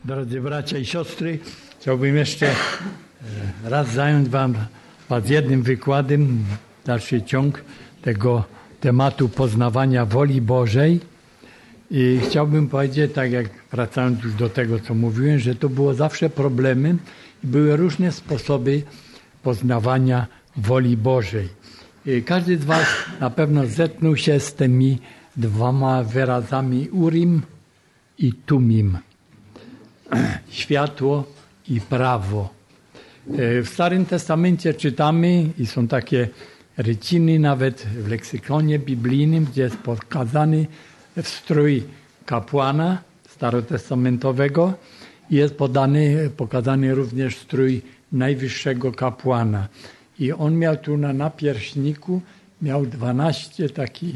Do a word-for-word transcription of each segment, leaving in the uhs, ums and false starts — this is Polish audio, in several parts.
Drodzy bracia i siostry, chciałbym jeszcze raz zająć wam, was jednym wykładem, dalszy ciąg tego tematu poznawania woli Bożej. I chciałbym powiedzieć, tak jak wracając już do tego, co mówiłem, że to było zawsze problemem i były różne sposoby poznawania woli Bożej. I każdy z was na pewno zetknął się z tymi dwoma wyrazami Urim i Tumim. Światło i prawo. W Starym Testamencie czytamy i są takie ryciny nawet w leksykonie biblijnym, gdzie jest pokazany strój kapłana starotestamentowego i jest podany, pokazany również strój najwyższego kapłana. I on miał tu na napierśniku, miał dwanaście taki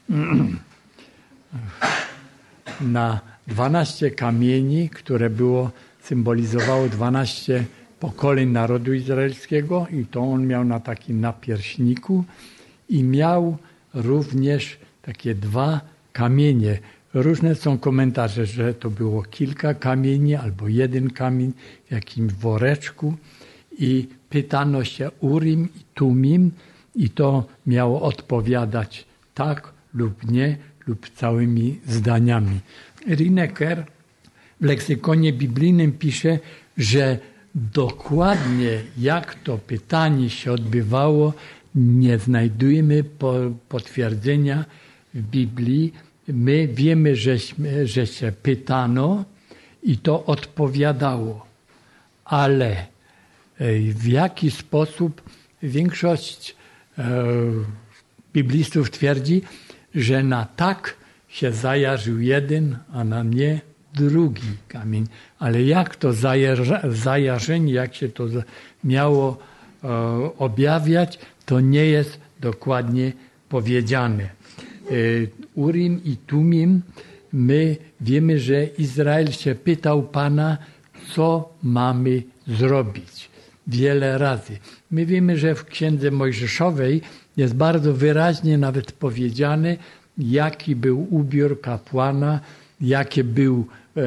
na dwanaście kamieni, które było, symbolizowało dwanaście pokoleń narodu izraelskiego i to on miał na takim napierśniku i miał również takie dwa kamienie. Różne są komentarze, że to było kilka kamieni albo jeden kamień w jakimś woreczku i pytano się Urim i Tumim i to miało odpowiadać tak lub nie lub całymi zdaniami. Rineker w leksykonie biblijnym pisze, że dokładnie jak to pytanie się odbywało, nie znajdujemy potwierdzenia w Biblii. My wiemy, że, że się pytano i to odpowiadało, ale w jaki sposób większość e, biblistów twierdzi, że na tak się zajarzył jeden, a na nie drugi kamień. Ale jak to zajarzenie, jak się to miało e, objawiać, to nie jest dokładnie powiedziane. E, Urim i Tumim, my wiemy, że Izrael się pytał Pana, co mamy zrobić. Wiele razy. My wiemy, że w Księdze Mojżeszowej jest bardzo wyraźnie nawet powiedziane, jaki był ubiór kapłana, jaki był e,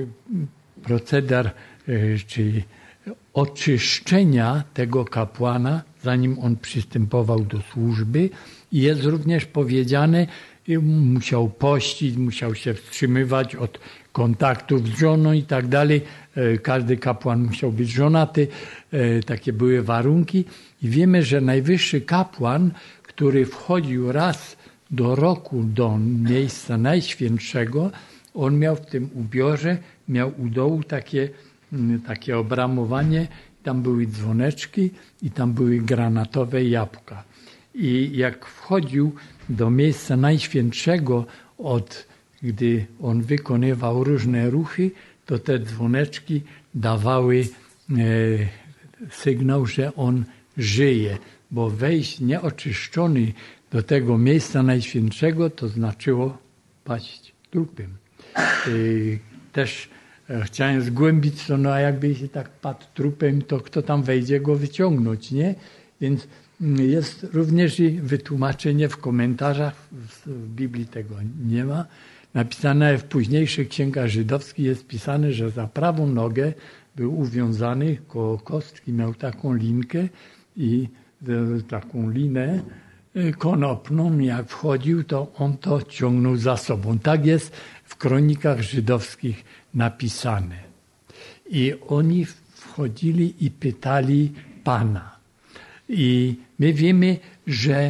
proceder e, czy oczyszczenia tego kapłana, zanim on przystępował do służby. I jest również powiedziane, musiał pościć, musiał się wstrzymywać od kontaktów z żoną i tak dalej. Każdy kapłan musiał być żonaty. Takie były warunki. I wiemy, że najwyższy kapłan, który wchodził raz do roku do miejsca najświętszego, on miał w tym ubiorze, miał u dołu takie, takie obramowanie, tam były dzwoneczki i tam były granatowe jabłka. I jak wchodził do miejsca najświętszego, od gdy on wykonywał różne ruchy, to te dzwoneczki dawały e, sygnał, że on żyje, bo wejść nieoczyszczony do tego miejsca najświętszego, to znaczyło paść trupem. E, też e, chciałem zgłębić to, no a jakby się tak padł trupem, to kto tam wejdzie go wyciągnąć, nie? Więc jest również i wytłumaczenie w komentarzach, w Biblii tego nie ma. Napisane w późniejszych księgach żydowskich jest pisane, że za prawą nogę był uwiązany koło kostki, miał taką linkę i taką linę konopną. Jak wchodził, to on to ciągnął za sobą. Tak jest w kronikach żydowskich napisane. I oni wchodzili i pytali Pana. I my wiemy, że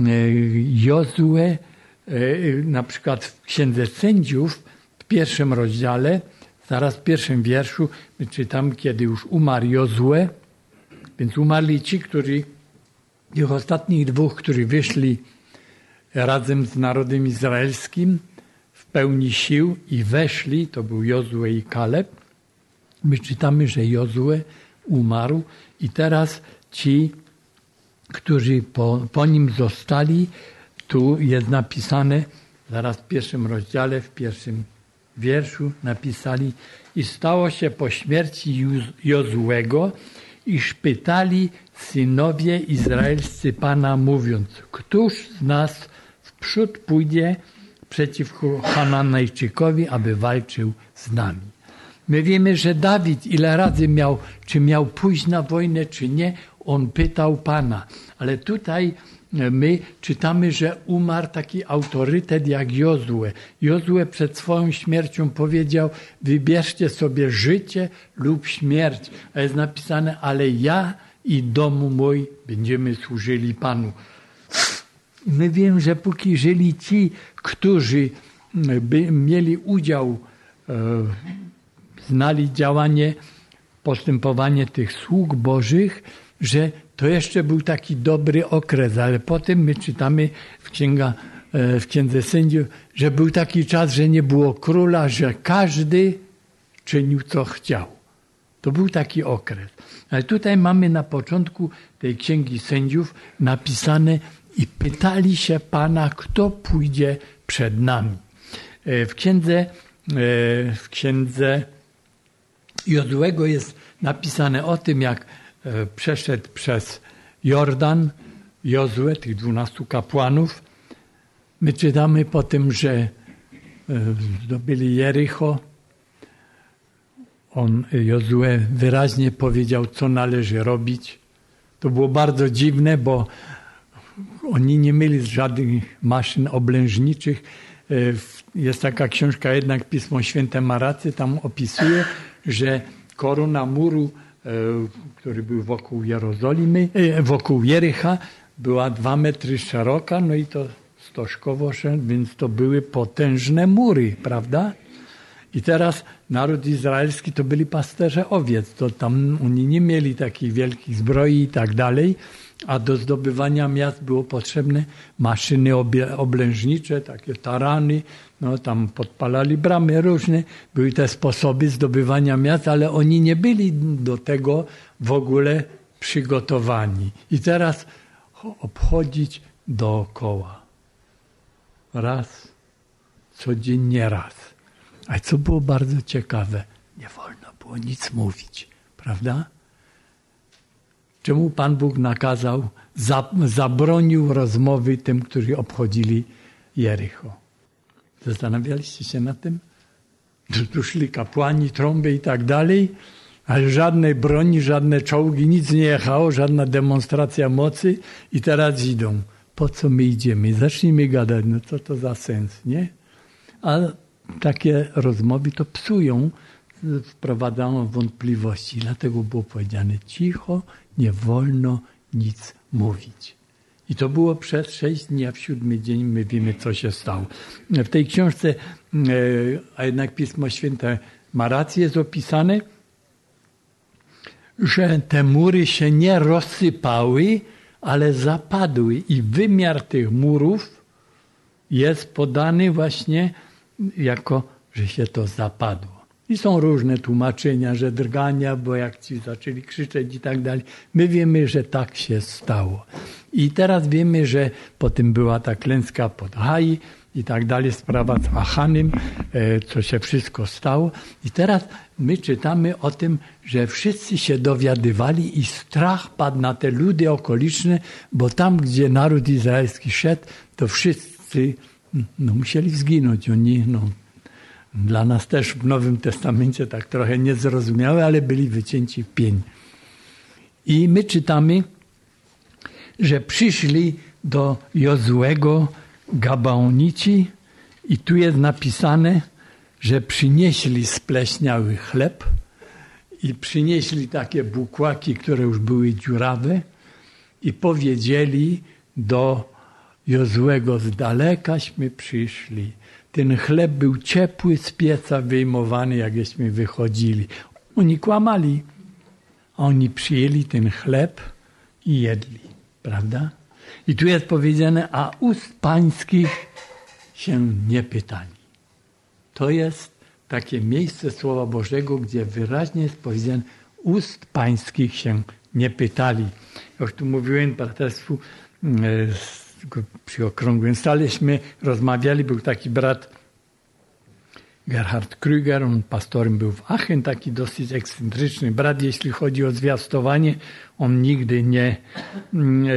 Jozue, na przykład w Księdze Sędziów, w pierwszym rozdziale, zaraz w pierwszym wierszu, my czytamy, kiedy już umarł Jozue, więc umarli ci, którzy, tych ostatnich dwóch, którzy wyszli razem z narodem izraelskim w pełni sił i weszli, to był Jozue i Kaleb. My czytamy, że Jozue umarł i teraz ci, którzy po, po nim zostali, tu jest napisane, zaraz w pierwszym rozdziale, w pierwszym wierszu napisali: i stało się po śmierci Jozuego, iż pytali synowie izraelscy Pana, mówiąc: któż z nas wprzód pójdzie przeciwko Hananejczykowi, aby walczył z nami? My wiemy, że Dawid ile razy miał, czy miał pójść na wojnę, czy nie, on pytał Pana. Ale tutaj my czytamy, że umarł taki autorytet jak Jozue. Jozue przed swoją śmiercią powiedział, wybierzcie sobie życie lub śmierć. A jest napisane, ale ja i domu mój będziemy służyli Panu. My wiemy, że póki żyli ci, którzy by mieli udział, e, znali działanie, postępowanie tych sług Bożych, że to jeszcze był taki dobry okres, ale potem my czytamy w, księga, w Księdze Sędziów, że był taki czas, że nie było króla, że każdy czynił co chciał. To był taki okres. Ale tutaj mamy na początku tej Księgi Sędziów napisane i pytali się Pana, kto pójdzie przed nami. W Księdze, w księdze Jozuego jest napisane o tym, jak przeszedł przez Jordan Jozue, tych dwunastu kapłanów. My czytamy po tym, że zdobyli Jericho. On, Jozue, wyraźnie powiedział, co należy robić. To było bardzo dziwne, bo oni nie mieli żadnych maszyn oblężniczych. Jest taka książka, jednak Pismo Święte ma rację, tam opisuje, że korona muru, który był wokół Jerozolimy, wokół Jericha, była dwa metry szeroka, no i to stożkowo, więc to były potężne mury, prawda? I teraz naród izraelski to byli pasterze owiec, to tam oni nie mieli takich wielkich zbroi i tak dalej, a do zdobywania miast było potrzebne maszyny oblężnicze, takie tarany, no tam podpalali bramy różne, były te sposoby zdobywania miast, ale oni nie byli do tego w ogóle przygotowani. I teraz obchodzić dookoła. Raz, codziennie raz. A co było bardzo ciekawe, nie wolno było nic mówić, prawda? Czemu Pan Bóg nakazał, zabronił rozmowy tym, którzy obchodzili Jericho? Zastanawialiście się nad tym? Tu szli kapłani, trąby i tak dalej, ale żadnej broni, żadne czołgi, nic nie jechało, żadna demonstracja mocy i teraz idą. Po co my idziemy? Zacznijmy gadać, no co to za sens, nie? A takie rozmowy to psują, wprowadzają wątpliwości. Dlatego było powiedziane cicho, nie wolno nic mówić. I to było przez sześć dni, a w siódmy dzień my wiemy, co się stało. W tej książce, a jednak Pismo Święte ma rację, jest opisane, że te mury się nie rozsypały, ale zapadły i wymiar tych murów jest podany właśnie jako, że się to zapadło. I są różne tłumaczenia, że drgania, bo jak ci zaczęli krzyczeć i tak dalej. My wiemy, że tak się stało. I teraz wiemy, że potem była ta klęska pod Hai i tak dalej, sprawa z Achanem, co się wszystko stało. I teraz my czytamy o tym, że wszyscy się dowiadywali i strach padł na te ludy okoliczne, bo tam, gdzie naród izraelski szedł, to wszyscy no, musieli zginąć. Oni, no, dla nas też w Nowym Testamencie tak trochę niezrozumiałe, ale byli wycięci w pień. I my czytamy, że przyszli do Jozuego Gabaonici i tu jest napisane, że przynieśli spleśniały chleb i przynieśli takie bukłaki, które już były dziurawe i powiedzieli do Jozuego, z dalekaśmy przyszli. Ten chleb był ciepły, z pieca wyjmowany, jakśmy wychodzili. Oni kłamali, a oni przyjęli ten chleb i jedli, prawda? I tu jest powiedziane, a ust pańskich się nie pytali. To jest takie miejsce Słowa Bożego, gdzie wyraźnie jest powiedziane, ust pańskich się nie pytali. Jak tu mówiłem braterstwu, przy okrągłym staleśmy rozmawiali, był taki brat Gerhard Krüger, on pastorem był w Aachen, taki dosyć ekscentryczny brat, jeśli chodzi o zwiastowanie. On nigdy nie, nie,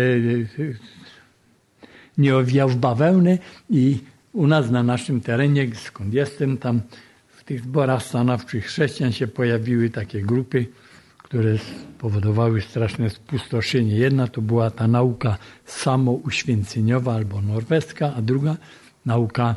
nie owijał w bawełnę i u nas na naszym terenie, skąd jestem, tam w tych zborach stanowczych chrześcijan się pojawiły takie grupy, które spowodowały straszne spustoszenie. Jedna to była ta nauka samouświęceniowa albo norweska, a druga nauka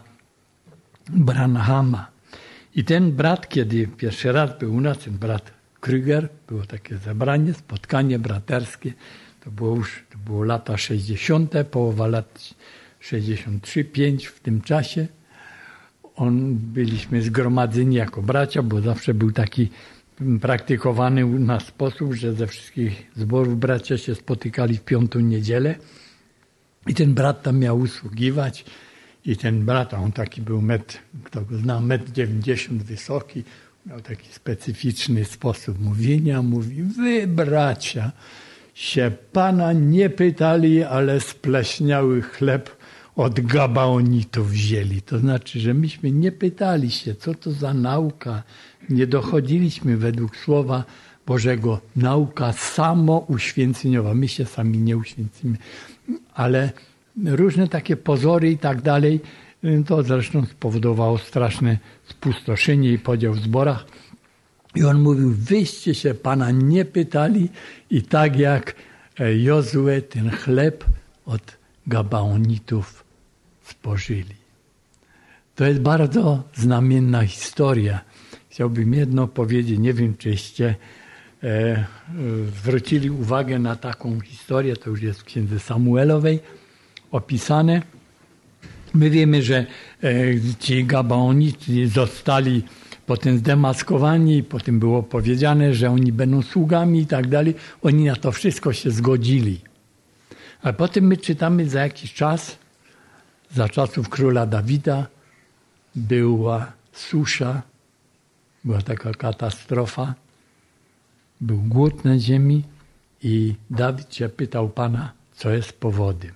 Branhama. I ten brat, kiedy pierwszy raz był u nas, ten brat Krüger, było takie zebranie, spotkanie braterskie, to było już to było lata sześćdziesiąte, połowa lat sześćdziesiąt trzy, pięć w tym czasie. On, byliśmy zgromadzeni jako bracia, bo zawsze był taki praktykowany u nas sposób, że ze wszystkich zborów bracia się spotykali w piątą niedzielę i ten brat tam miał usługiwać i ten brat, a on taki był metr, kto go zna, metr dziewięćdziesiąt wysoki, miał taki specyficzny sposób mówienia, mówi: wy bracia się Pana nie pytali, ale spleśniały chleb od Gabaonitów wzięli. To znaczy, że myśmy nie pytali się, co to za nauka. Nie dochodziliśmy według Słowa Bożego. Nauka samouświęceniowa. My się sami nie uświęcimy. Ale różne takie pozory i tak dalej, to zresztą spowodowało straszne spustoszenie i podział w zborach. I on mówił: wyście się Pana nie pytali i tak jak Jozue ten chleb od Gabaonitów spożyli. To jest bardzo znamienna historia. Chciałbym jedno powiedzieć, nie wiem czyście e, zwrócili uwagę na taką historię, to już jest w księdze Samuelowej opisane. My wiemy, że e, ci Gabaonici zostali potem zdemaskowani, potem było powiedziane, że oni będą sługami i tak dalej. Oni na to wszystko się zgodzili. A potem my czytamy za jakiś czas, za czasów króla Dawida, była susza, była taka katastrofa, był głód na ziemi i Dawid się pytał Pana, co jest powodem.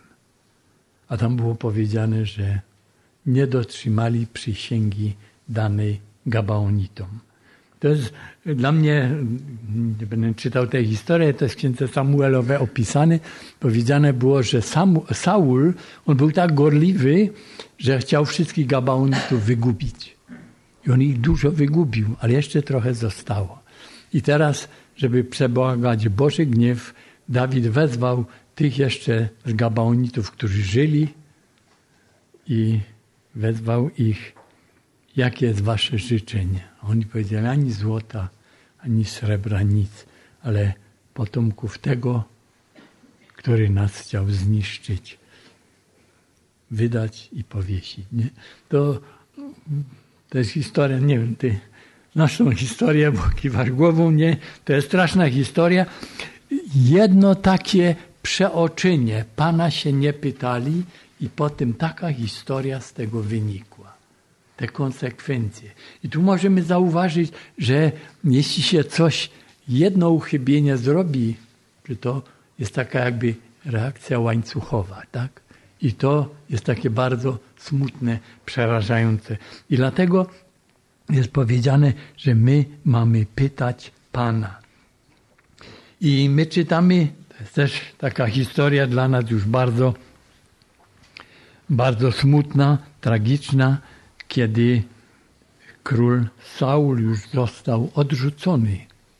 A tam było powiedziane, że nie dotrzymali przysięgi danej Gabaonitom. To jest dla mnie, nie będę czytał tej historii, to jest w księdze Samuelowej opisane. Powiedziane było, że Samu, Saul, on był tak gorliwy, że chciał wszystkich Gabaonitów wygubić. I on ich dużo wygubił, ale jeszcze trochę zostało. I teraz, żeby przebłagać Boży gniew, Dawid wezwał tych jeszcze z Gabaonitów, którzy żyli i wezwał ich: jakie jest wasze życzenie? A oni powiedzieli: ani złota, ani srebra, nic, ale potomków tego, który nas chciał zniszczyć, wydać i powiesić. Nie? To, to jest historia, nie wiem, ty naszą historię, bo kiwasz głową, nie? To jest straszna historia. Jedno takie przeoczenie. Pana się nie pytali i potem taka historia z tego wynikła. Te konsekwencje. I tu możemy zauważyć, że jeśli się coś, jedno uchybienie zrobi, że to jest taka jakby reakcja łańcuchowa, tak? I to jest takie bardzo smutne, przerażające. I dlatego jest powiedziane, że my mamy pytać Pana. I my czytamy, to jest też taka historia dla nas już bardzo, bardzo smutna, tragiczna, kiedy król Saul już został odrzucony.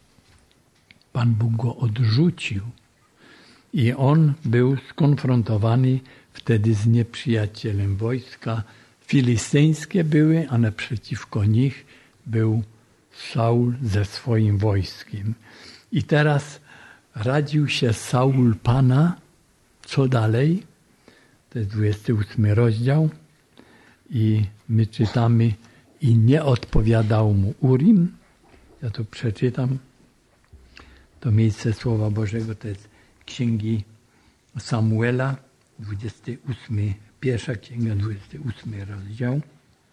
Pan Bóg go odrzucił i on był skonfrontowany wtedy z nieprzyjacielem. Wojska filistyńskie były, a naprzeciwko nich był Saul ze swoim wojskiem. I teraz radził się Saul Pana, co dalej? To jest dwudziesty ósmy rozdział. I my czytamy: i nie odpowiadał mu Urim. Ja to przeczytam. To miejsce Słowa Bożego to jest Księgi Samuela, dwudziesty ósmy, pierwsza księga, dwudziesty ósmy rozdział.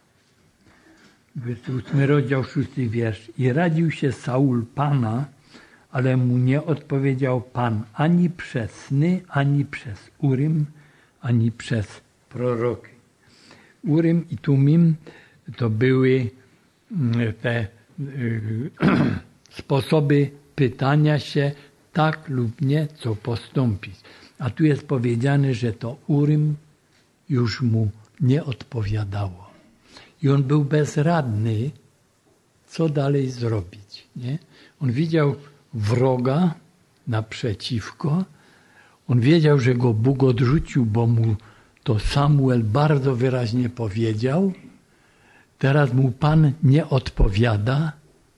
dwudziesty ósmy rozdział, szósty wiersz. I radził się Saul Pana, ale mu nie odpowiedział Pan ani przez sny, ani przez Urim, ani przez proroki. Urim i Tumim to były te y, sposoby pytania się tak lub nie, co postąpić. A tu jest powiedziane, że to Urim już mu nie odpowiadało. I on był bezradny, co dalej zrobić. Nie? On widział wroga naprzeciwko. On wiedział, że go Bóg odrzucił, bo mu to Samuel bardzo wyraźnie powiedział. Teraz mu Pan nie odpowiada.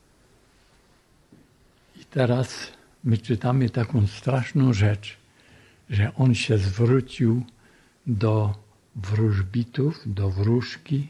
I teraz my czytamy taką straszną rzecz, że on się zwrócił do wróżbitów, do wróżki,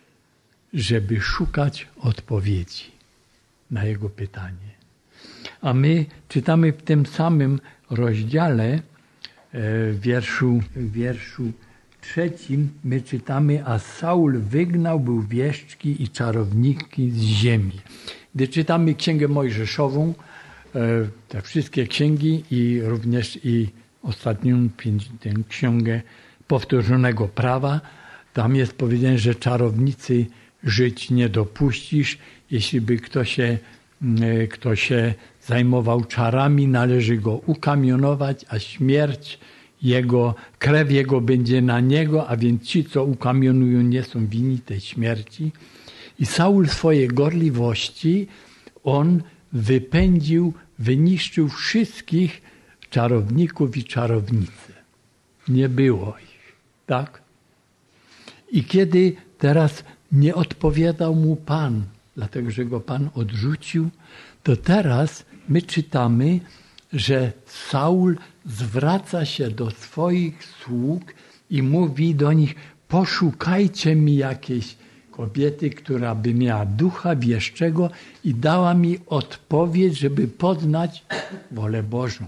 żeby szukać odpowiedzi na jego pytanie. A my czytamy w tym samym rozdziale, w wierszu, w wierszu trzecim, my czytamy, a Saul wygnał był wieszczki i czarowniki z ziemi. Gdy czytamy Księgę Mojżeszową, te wszystkie księgi i również i ostatnią tę księgę powtórzonego prawa, tam jest powiedziane, że czarownicy żyć nie dopuścisz. Jeśli by kto się, kto się zajmował czarami, należy go ukamionować, a śmierć jego, krew jego będzie na niego, a więc ci, co ukamionują, nie są winni tej śmierci. I Saul swojej gorliwości, on wypędził, wyniszczył wszystkich czarowników i czarownice. Nie było ich, tak? I kiedy teraz nie odpowiadał mu Pan, dlatego że go Pan odrzucił, to teraz my czytamy, że Saul zwraca się do swoich sług i mówi do nich: poszukajcie mi jakiejś kobiety, która by miała ducha wieszczego i dała mi odpowiedź, żeby poznać wolę Bożą.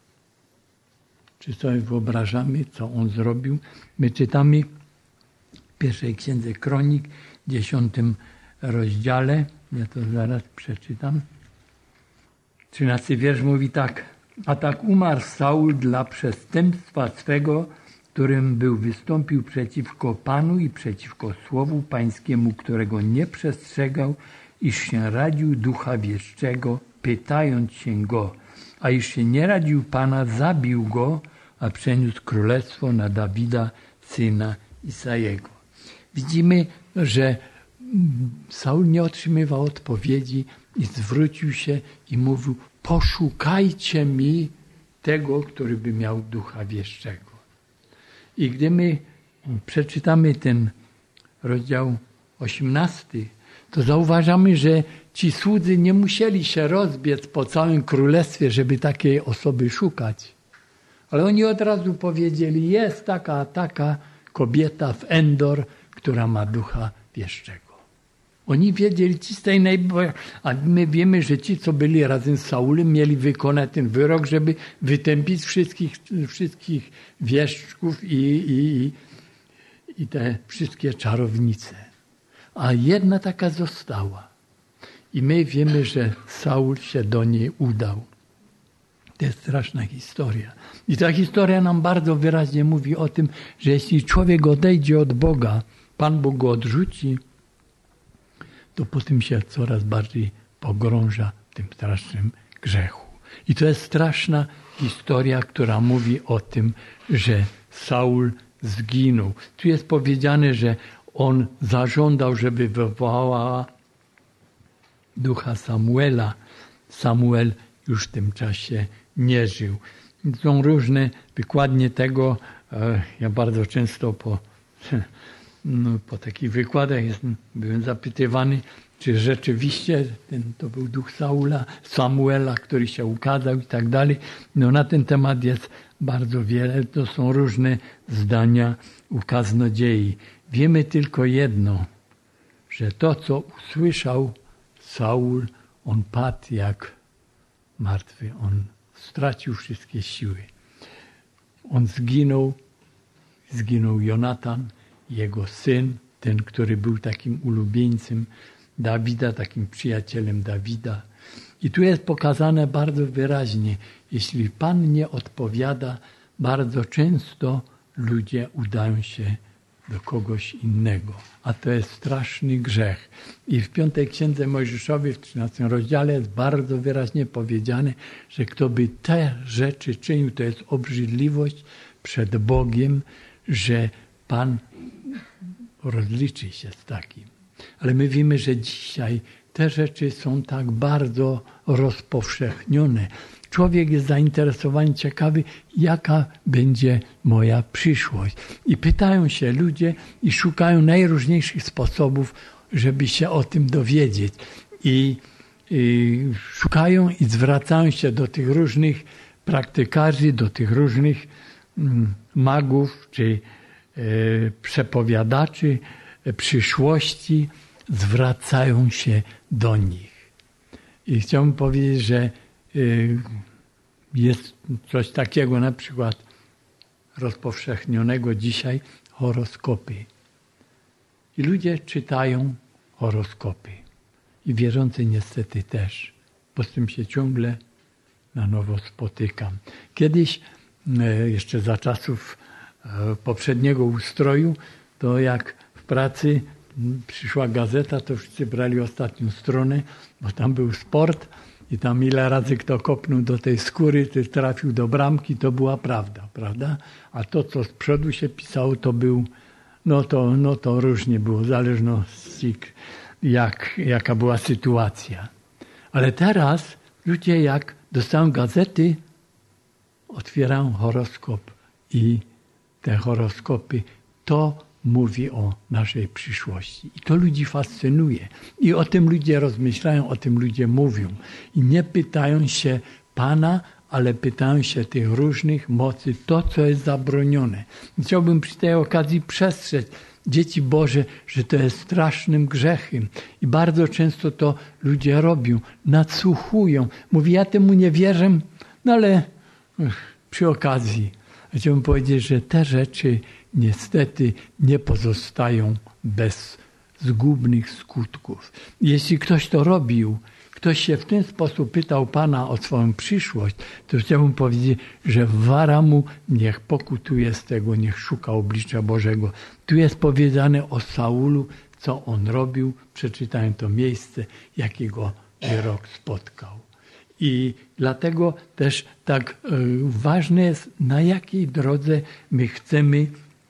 Czy sobie wyobrażamy, co on zrobił? My czytamy w pierwszej księdze Kronik, dziesiątym rozdziale, ja to zaraz przeczytam. Trzynasty wiersz mówi tak: a tak umarł Saul dla przestępstwa swego, którym był wystąpił przeciwko Panu i przeciwko słowu Pańskiemu, którego nie przestrzegał, iż się radził ducha wieszczego, pytając się go. A iż się nie radził Pana, zabił go, a przeniósł królestwo na Dawida, syna Isajego. Widzimy, że Saul nie otrzymywał odpowiedzi i zwrócił się i mówił: poszukajcie mi tego, który by miał ducha wieszczego. I gdy my przeczytamy ten rozdział osiemnasty, to zauważamy, że ci słudzy nie musieli się rozbiec po całym królestwie, żeby takiej osoby szukać. Ale oni od razu powiedzieli: jest taka, taka kobieta w Endor, która ma ducha wieszczego. Oni wiedzieli, ci z tej najbardziej, a my wiemy, że ci, co byli razem z Saulem, mieli wykonać ten wyrok, żeby wytępić wszystkich, wszystkich wieszczków i, i, i te wszystkie czarownice. A jedna taka została. I my wiemy, że Saul się do niej udał. To jest straszna historia. I ta historia nam bardzo wyraźnie mówi o tym, że jeśli człowiek odejdzie od Boga, Pan Bóg go odrzuci, to potem się coraz bardziej pogrąża w tym strasznym grzechu. I to jest straszna historia, która mówi o tym, że Saul zginął. Tu jest powiedziane, że on zażądał, żeby wywołała ducha Samuela. Samuel już w tym czasie nie żył. Są różne wykładnie tego. Ja bardzo często po, no, po takich wykładach jestem, byłem zapytywany, czy rzeczywiście ten, to był duch Saula, Samuela, który się ukazał i tak dalej. No na ten temat jest bardzo wiele. To są różne zdania u kaznodziei. Wiemy tylko jedno, że to, co usłyszał Saul, on padł jak martwy. On stracił wszystkie siły. On zginął, zginął Jonatan, jego syn, ten, który był takim ulubieńcem Dawida, takim przyjacielem Dawida. I tu jest pokazane bardzo wyraźnie, jeśli Pan nie odpowiada, bardzo często ludzie udają się do kogoś innego. A to jest straszny grzech. I w piątej księdze Mojżeszowej, w trzynastym rozdziale jest bardzo wyraźnie powiedziane, że kto by te rzeczy czynił, to jest obrzydliwość przed Bogiem, że Pan rozliczy się z takim. Ale my wiemy, że dzisiaj te rzeczy są tak bardzo rozpowszechnione. Człowiek jest zainteresowany, ciekawy, jaka będzie moja przyszłość. I pytają się ludzie i szukają najróżniejszych sposobów, żeby się o tym dowiedzieć. I, i szukają i zwracają się do tych różnych praktykarzy, do tych różnych mm, magów czy e, przepowiadaczy e, przyszłości, zwracają się do nich. I chciałbym powiedzieć, że jest coś takiego na przykład rozpowszechnionego dzisiaj horoskopy. I ludzie czytają horoskopy. I wierzący niestety też, bo z tym się ciągle na nowo spotykam. Kiedyś, jeszcze za czasów poprzedniego ustroju, to jak w pracy przyszła gazeta, to wszyscy brali ostatnią stronę, bo tam był sport i tam ile razy kto kopnął do tej skóry, czy trafił do bramki, to była prawda, prawda? A to, co z przodu się pisało, to był, no to, no to różnie było, zależno jak, jaka była sytuacja. Ale teraz ludzie jak dostają gazety, otwierają horoskop i te horoskopy to mówi o naszej przyszłości. I to ludzi fascynuje. I o tym ludzie rozmyślają, o tym ludzie mówią. I nie pytają się Pana, ale pytają się tych różnych mocy, to, co jest zabronione. I chciałbym przy tej okazji przestrzec dzieci Boże, że to jest strasznym grzechem. I bardzo często to ludzie robią, nadsłuchują. Mówi, ja temu nie wierzę, no ale ech, przy okazji. Chciałbym powiedzieć, że te rzeczy niestety nie pozostają bez zgubnych skutków. Jeśli ktoś to robił, ktoś się w ten sposób pytał Pana o swoją przyszłość, to chciałbym powiedzieć, że wara mu niech pokutuje z tego, niech szuka oblicza Bożego. Tu jest powiedziane o Saulu, co on robił. Przeczytałem to miejsce, jakiego wyrok spotkał. I dlatego też tak ważne jest, na jakiej drodze my chcemy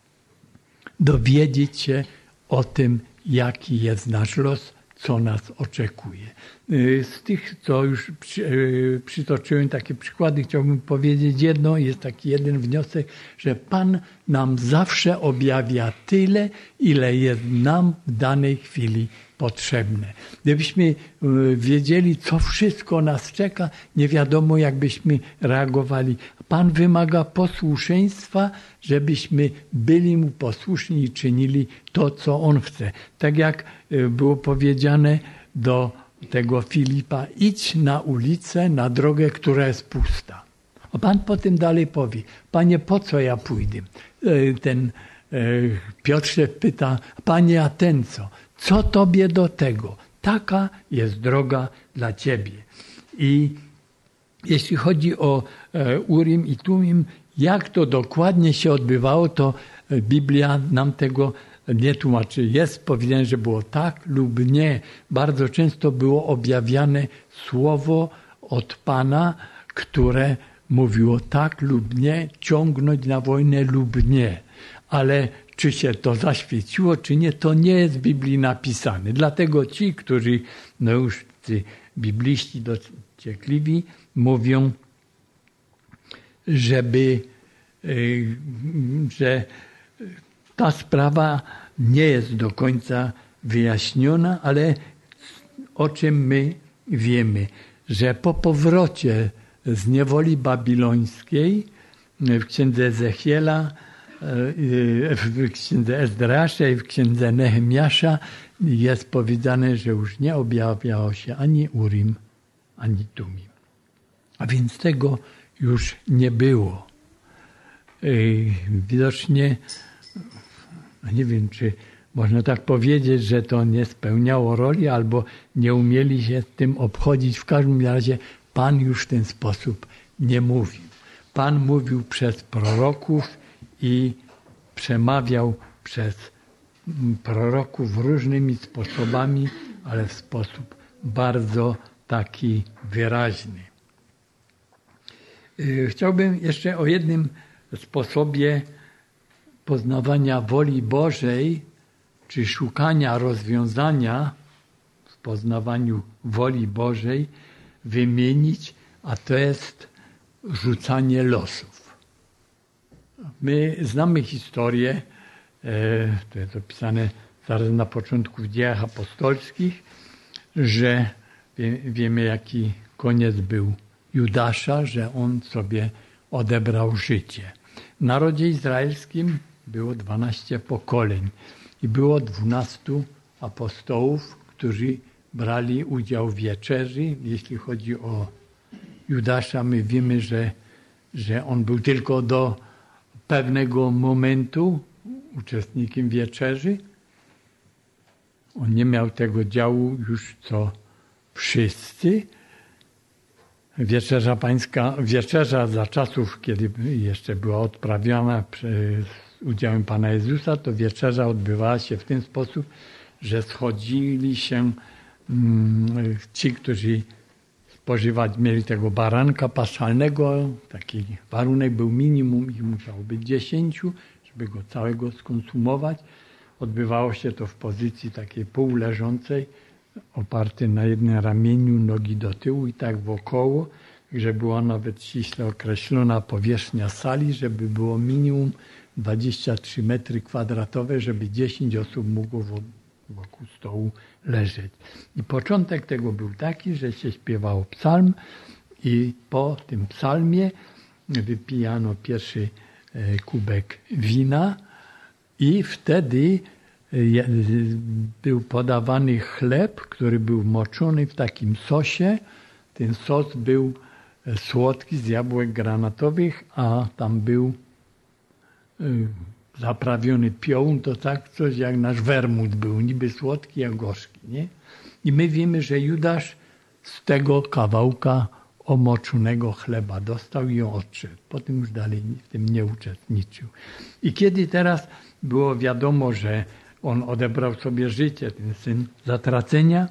dowiedzieć się o tym, jaki jest nasz los, co nas oczekuje. Z tych, co już przy, przytoczyłem takie przykłady, chciałbym powiedzieć jedno, jest taki jeden wniosek, że Pan nam zawsze objawia tyle, ile jest nam w danej chwili potrzebne. Gdybyśmy wiedzieli, co wszystko nas czeka, nie wiadomo, jakbyśmy reagowali. Pan wymaga posłuszeństwa, żebyśmy byli Mu posłuszni i czynili to, co On chce. Tak jak było powiedziane do tego Filipa, idź na ulicę, na drogę, która jest pusta. A Pan potem dalej powie, Panie, po co ja pójdę? Ten Piotr się pyta, Panie, a ten co? Co Tobie do tego? Taka jest droga dla Ciebie. I jeśli chodzi o Urim i Tumim, jak to dokładnie się odbywało, to Biblia nam tego nie tłumaczy. Jest powiedziane, że było tak lub nie. Bardzo często było objawiane słowo od Pana, które mówiło tak lub nie, ciągnąć na wojnę lub nie. Ale czy się to zaświeciło, czy nie, to nie jest w Biblii napisane. Dlatego ci, którzy, no już ci bibliści dociekliwi, mówią, żeby, że ta sprawa nie jest do końca wyjaśniona, ale o czym my wiemy, że po powrocie z niewoli babilońskiej w księdze Ezechiela, w księdze Ezdrasza i w księdze Nehemiasza jest powiedziane, że już nie objawiało się ani Urim, ani Tumim. A więc tego już nie było. Widocznie, nie wiem, czy można tak powiedzieć, że to nie spełniało roli, albo nie umieli się z tym obchodzić. W każdym razie Pan już w ten sposób nie mówił. Pan mówił przez proroków i przemawiał przez proroków różnymi sposobami, ale w sposób bardzo taki wyraźny. Chciałbym jeszcze o jednym sposobie poznawania woli Bożej, czy szukania rozwiązania poznawaniu woli Bożej wymienić, a to jest rzucanie losów. My znamy historię, to jest opisane zaraz na początku w Dziejach Apostolskich, że wiemy, jaki koniec był Judasza, że on sobie odebrał życie. W narodzie izraelskim było dwanaście pokoleń i było dwunastu apostołów, którzy brali udział w wieczerzy. Jeśli chodzi o Judasza, my wiemy, że, że on był tylko do pewnego momentu uczestnikiem wieczerzy. On nie miał tego działu już co wszyscy. Wieczerza pańska, wieczerza za czasów, kiedy jeszcze była odprawiana z udziałem Pana Jezusa, to wieczerza odbywała się w ten sposób, że schodzili się mm, ci, którzy spożywać mieli tego baranka paschalnego. Taki warunek był minimum, ich musiało być dziesięciu, żeby go całego skonsumować. Odbywało się to w pozycji takiej półleżącej, oparty na jednym ramieniu, nogi do tyłu i tak wokoło, że była nawet ściśle określona powierzchnia sali, żeby było minimum dwadzieścia trzy metry kwadratowe, żeby dziesięć osób mogło wokół stołu leżeć. I początek tego był taki, że się śpiewało psalm i po tym psalmie wypijano pierwszy kubek wina i wtedy był podawany chleb, który był moczony w takim sosie. Ten sos był słodki z jabłek granatowych, a tam był zaprawiony piołun, to tak coś jak nasz wermut był, niby słodki, a gorzki. Nie? I my wiemy, że Judasz z tego kawałka omoczonego chleba dostał i ją odszedł. Potem już dalej w tym nie uczestniczył. I kiedy teraz było wiadomo, że on odebrał sobie życie, ten syn zatracenia,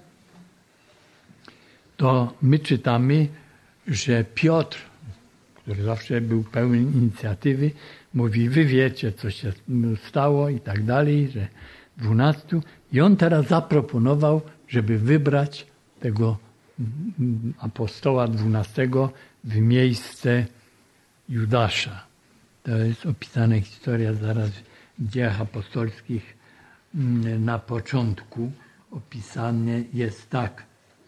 to my czytamy, że Piotr, który zawsze był pełen inicjatywy, mówi, wy wiecie, co się stało i tak dalej, że dwunastu. I on teraz zaproponował, żeby wybrać tego apostoła dwunastego w miejsce Judasza. To jest opisana historia zaraz w Dziejach Apostolskich. Na początku opisane jest tak.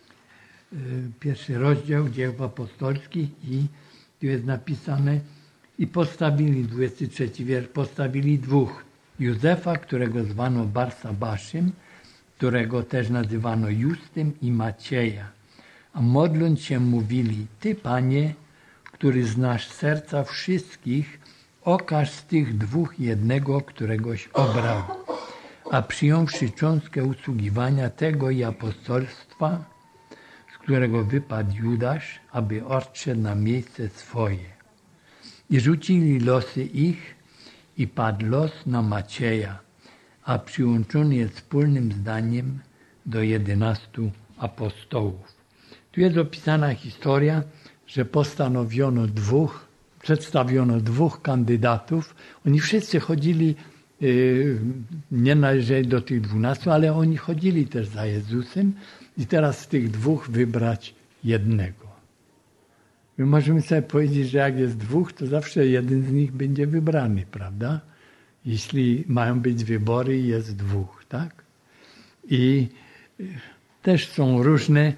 Pierwszy rozdział Dziejów Apostolskich i tu jest napisane i postawili, dwudziesty trzeci wiersz, postawili dwóch. Józefa, którego zwano Barsabaszym, którego też nazywano Justym, i Macieja. A modląc się mówili, Ty, Panie, który znasz serca wszystkich, okaż z tych dwóch jednego, któregoś obrał. A przyjąwszy cząstkę usługiwania tego i apostolstwa, z którego wypadł Judasz, aby odszedł na miejsce swoje. I rzucili losy ich i padł los na Macieja, a przyłączony jest wspólnym zdaniem do jedenastu apostołów. Tu jest opisana historia, że postanowiono dwóch, przedstawiono dwóch kandydatów. Oni wszyscy chodzili, yy, nie należeli do tych dwunastu, ale oni chodzili też za Jezusem i teraz z tych dwóch wybrać jednego. My możemy sobie powiedzieć, że jak jest dwóch, to zawsze jeden z nich będzie wybrany, prawda? Jeśli mają być wybory, jest dwóch, tak? I też są różne e,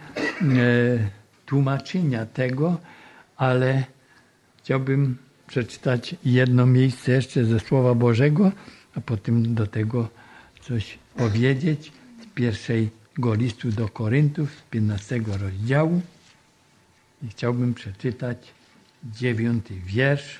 tłumaczenia tego, ale chciałbym przeczytać jedno miejsce jeszcze ze Słowa Bożego, a potem do tego coś powiedzieć z pierwszego listu do Koryntów, z piętnastego rozdziału. I chciałbym przeczytać dziewiąty wiersz,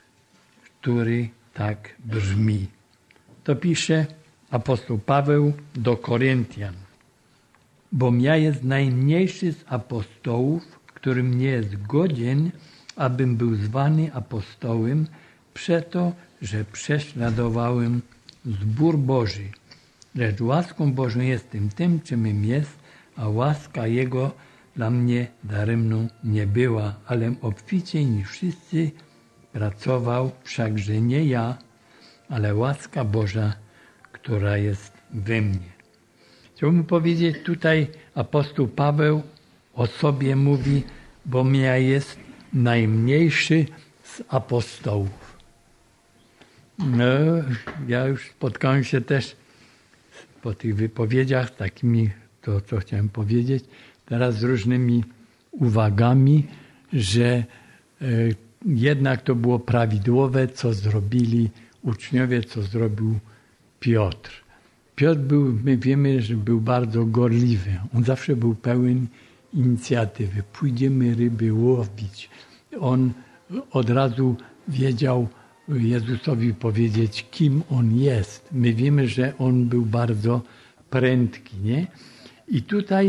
który tak brzmi. To pisze apostoł Paweł do Koryntian. Bom ja jest najmniejszy z apostołów, którym nie jest godzien, abym był zwany apostołem, przeto, że prześladowałem zbór Boży. Lecz łaską Bożą jestem tym, czymym jest, a łaska Jego dla mnie daremną nie była, ale obficiej niż wszyscy pracował, wszakże nie ja, ale łaska Boża, która jest we mnie. Chciałbym powiedzieć, tutaj apostoł Paweł o sobie mówi, bo ja jest najmniejszy z apostołów. No, ja już spotkałem się też po tych wypowiedziach, takimi, to co chciałem powiedzieć, teraz z różnymi uwagami, że y, jednak to było prawidłowe, co zrobili uczniowie, co zrobił Piotr. Piotr był, my wiemy, że był bardzo gorliwy. On zawsze był pełen inicjatywy. Pójdziemy ryby łowić. On od razu wiedział Jezusowi powiedzieć, kim On jest. My wiemy, że On był bardzo prędki, nie? I tutaj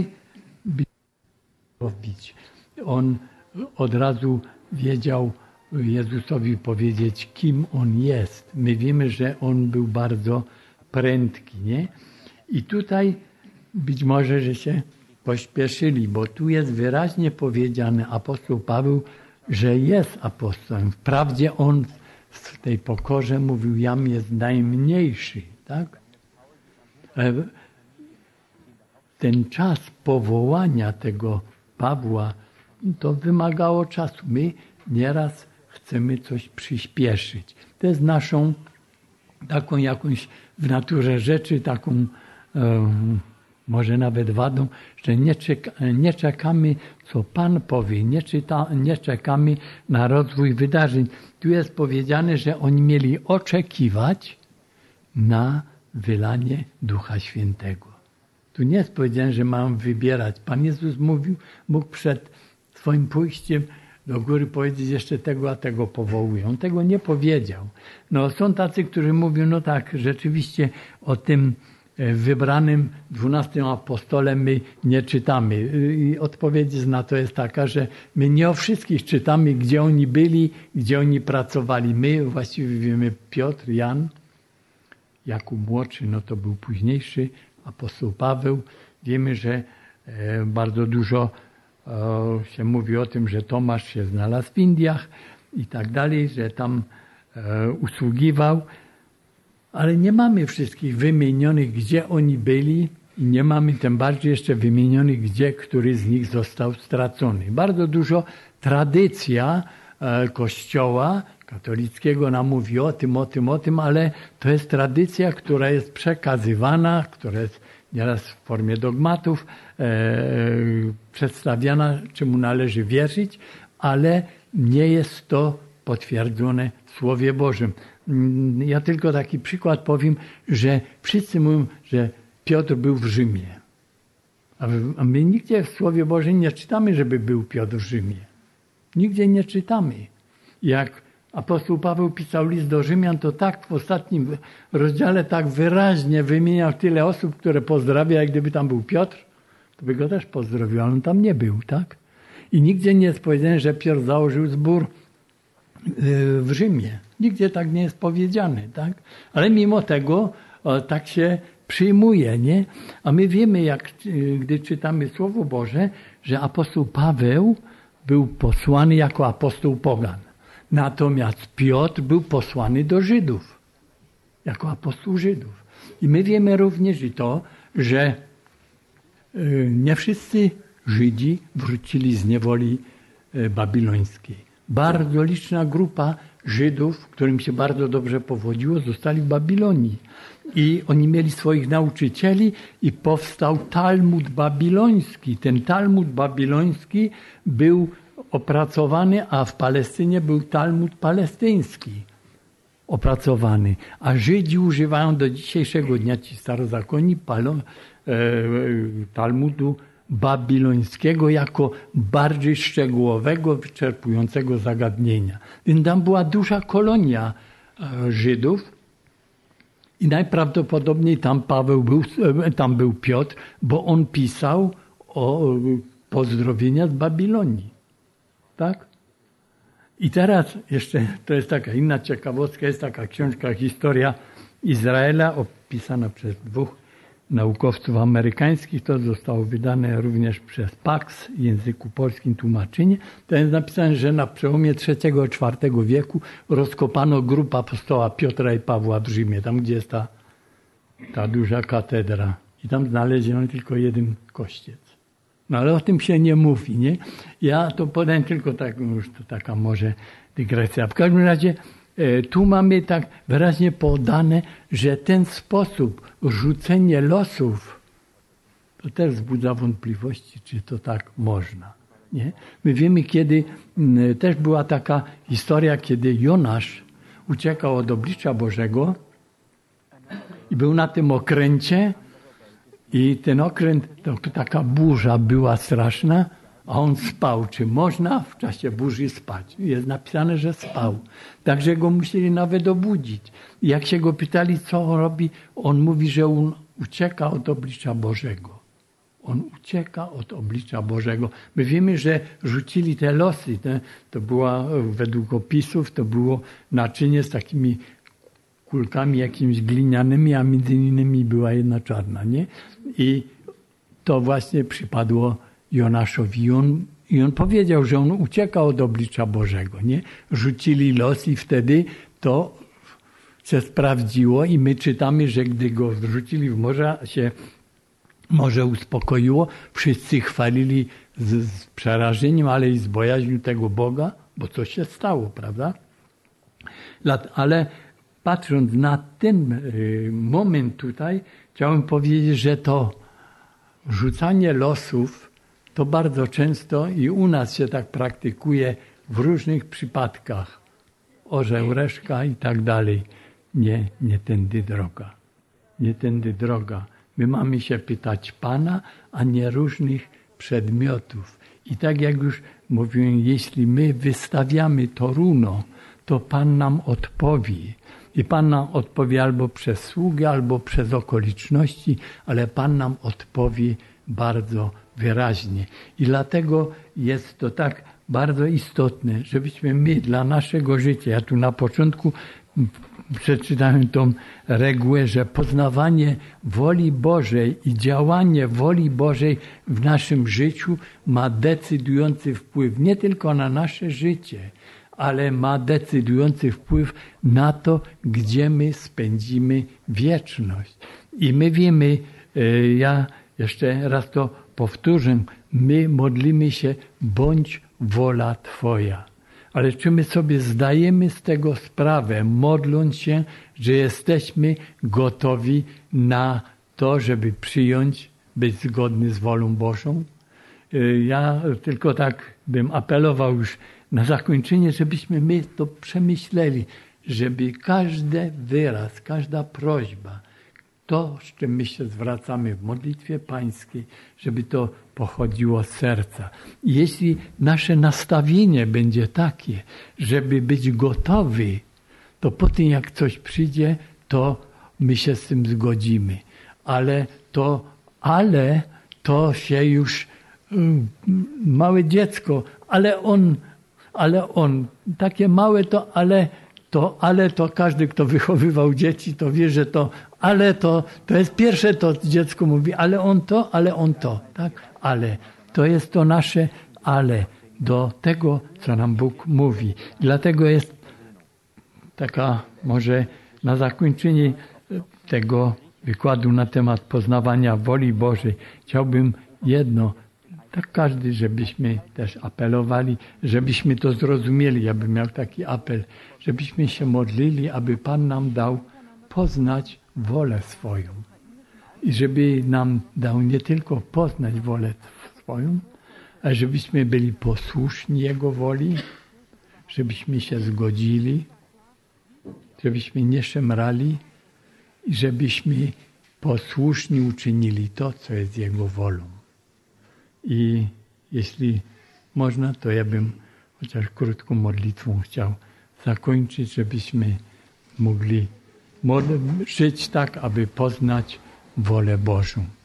łowić. On od razu wiedział Jezusowi powiedzieć, kim On jest. My wiemy, że On był bardzo prędki, nie? I tutaj być może, że się pośpieszyli, bo tu jest wyraźnie powiedziane apostoł Paweł, że jest apostołem. Wprawdzie on w tej pokorze mówił, jam jest najmniejszy, tak? Ale ten czas powołania tego Pawła, to wymagało czasu. My nieraz chcemy coś przyspieszyć. To jest naszą taką jakąś w naturze rzeczy, taką e, może nawet wadą, że nie, czeka, nie czekamy, co Pan powie, nie, czyta, nie czekamy na rozwój wydarzeń. Tu jest powiedziane, że oni mieli oczekiwać na wylanie Ducha Świętego. Tu nie jest powiedziane, że mam wybierać. Pan Jezus mówił, mógł przed swoim pójściem do góry powiedzieć jeszcze tego, a tego powołuję. On tego nie powiedział. No są tacy, którzy mówią, no tak, rzeczywiście o tym wybranym dwunastym apostole my nie czytamy. I odpowiedź na to jest taka, że my nie o wszystkich czytamy, gdzie oni byli, gdzie oni pracowali. My właściwie wiemy Piotr, Jan, Jakub młodszy, no to był późniejszy, apostoł Paweł. Wiemy, że bardzo dużo się mówi o tym, że Tomasz się znalazł w Indiach i tak dalej, że tam usługiwał. Ale nie mamy wszystkich wymienionych, gdzie oni byli i nie mamy tym bardziej jeszcze wymienionych, gdzie który z nich został stracony. Bardzo dużo tradycja Kościoła katolickiego nam mówi o tym, o tym, o tym, ale to jest tradycja, która jest przekazywana, która jest nieraz w formie dogmatów e, przedstawiana, czemu należy wierzyć, ale nie jest to potwierdzone w Słowie Bożym. Ja tylko taki przykład powiem, że wszyscy mówią, że Piotr był w Rzymie. A my nigdzie w Słowie Bożym nie czytamy, żeby był Piotr w Rzymie. Nigdzie nie czytamy. Jak apostoł Paweł pisał list do Rzymian, to tak w ostatnim rozdziale tak wyraźnie wymieniał tyle osób, które pozdrawia, jak gdyby tam był Piotr, to by go też pozdrowił, ale on tam nie był, tak? I nigdzie nie jest powiedziane, że Piotr założył zbór w Rzymie. Nigdzie tak nie jest powiedziane, tak? Ale mimo tego o, tak się przyjmuje, nie? A my wiemy, jak gdy czytamy Słowo Boże, że apostoł Paweł był posłany jako apostoł pogan. Natomiast Piotr był posłany do Żydów, jako apostoł Żydów. I my wiemy również i to, że nie wszyscy Żydzi wrócili z niewoli babilońskiej. Bardzo liczna grupa Żydów, którym się bardzo dobrze powodziło, zostali w Babilonii. I oni mieli swoich nauczycieli i powstał Talmud babiloński. Ten Talmud babiloński był opracowany, a w Palestynie był Talmud palestyński opracowany. A Żydzi używają do dzisiejszego dnia, ci starozakonni, palo, e, Talmudu babilońskiego jako bardziej szczegółowego, wyczerpującego zagadnienia. Więc tam była duża kolonia e, Żydów i najprawdopodobniej tam Paweł był, e, tam był Piotr, bo on pisał o e, pozdrowienia z Babilonii. Tak? I teraz jeszcze, to jest taka inna ciekawostka, jest taka książka Historia Izraela, opisana przez dwóch naukowców amerykańskich. To zostało wydane również przez Pax w języku polskim tłumaczenie. To jest napisane, że na przełomie trzeciego i czwartego wieku rozkopano grupę apostoła Piotra i Pawła w Rzymie, tam gdzie jest ta, ta duża katedra. i tam znaleziono tylko jeden kościec. No ale o tym się nie mówi, nie? Ja to podam tylko tak, już to taka może dygresja. W każdym razie e, tu mamy tak wyraźnie podane, że ten sposób rzucenie losów to też wzbudza wątpliwości, czy to tak można. Nie? My wiemy, kiedy m, też była taka historia, kiedy Jonasz uciekał od oblicza Bożego i był na tym okręcie i ten okręt, to taka burza była straszna, a on spał. Czy można w czasie burzy spać? Jest napisane, że spał. Także go musieli nawet obudzić. I jak się go pytali, co on robi, on mówi, że on ucieka od oblicza Bożego. On ucieka od oblicza Bożego. My wiemy, że rzucili te losy. Te, to była według opisów, to było naczynie z takimi kulkami jakimiś glinianymi, a między innymi była jedna czarna, nie? I to właśnie przypadło Jonaszowi. I on, i on powiedział, że on ucieka od oblicza Bożego, nie? Rzucili los i wtedy to się sprawdziło i my czytamy, że gdy go zrzucili w morze, się morze uspokoiło, wszyscy chwalili z, z przerażeniem, ale i z bojaźnią tego Boga, bo co się stało, prawda? Ale patrząc na ten y, moment tutaj, chciałem powiedzieć, że to rzucanie losów to bardzo często i u nas się tak praktykuje w różnych przypadkach. Orzeł, reszka i tak dalej. Nie, nie tędy droga. Nie tędy droga. My mamy się pytać Pana, a nie różnych przedmiotów. I tak jak już mówiłem, jeśli my wystawiamy to runo, to Pan nam odpowie. I Pan nam odpowie albo przez sługę, albo przez okoliczności, ale Pan nam odpowie bardzo wyraźnie. I dlatego jest to tak bardzo istotne, żebyśmy my dla naszego życia, ja tu na początku przeczytałem tą regułę, że poznawanie woli Bożej i działanie woli Bożej w naszym życiu ma decydujący wpływ nie tylko na nasze życie, ale ma decydujący wpływ na to, gdzie my spędzimy wieczność. I my wiemy, ja jeszcze raz to powtórzę, my modlimy się, bądź wola Twoja. Ale czy my sobie zdajemy z tego sprawę, modląc się, że jesteśmy gotowi na to, żeby przyjąć, być zgodny z wolą Bożą? Ja tylko tak bym apelował już na zakończenie, żebyśmy my to przemyśleli, żeby każdy wyraz, każda prośba, to, z czym my się zwracamy w modlitwie pańskiej, żeby to pochodziło z serca. I jeśli nasze nastawienie będzie takie, żeby być gotowy, to po tym jak coś przyjdzie, to my się z tym zgodzimy. Ale to, ale to się już um, małe dziecko, ale on, ale on, takie małe to, ale to, ale to każdy, kto wychowywał dzieci, to wie, że to, ale to, to jest pierwsze, to dziecko mówi, ale on to, ale on to, tak? Ale to jest to nasze ale do tego, co nam Bóg mówi. Dlatego jest taka, może na zakończenie tego wykładu na temat poznawania woli Bożej, chciałbym jedno, tak każdy, żebyśmy też apelowali, żebyśmy to zrozumieli. Ja bym miał taki apel, żebyśmy się modlili, aby Pan nam dał poznać wolę swoją. I żeby nam dał nie tylko poznać wolę swoją, ale żebyśmy byli posłuszni Jego woli, żebyśmy się zgodzili, żebyśmy nie szemrali i żebyśmy posłuszni uczynili to, co jest Jego wolą. I jeśli można, to ja bym chociaż krótką modlitwą chciał zakończyć, żebyśmy mogli żyć tak, aby poznać wolę Bożą.